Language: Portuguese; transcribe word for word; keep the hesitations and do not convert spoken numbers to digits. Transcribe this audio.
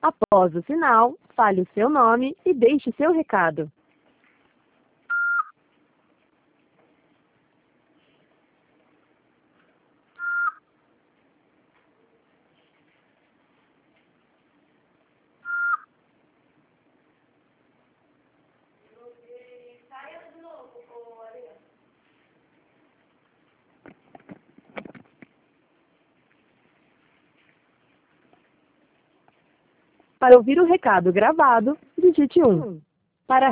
Após o sinal, fale o seu nome e deixe seu recado. Para ouvir o recado gravado, digite um.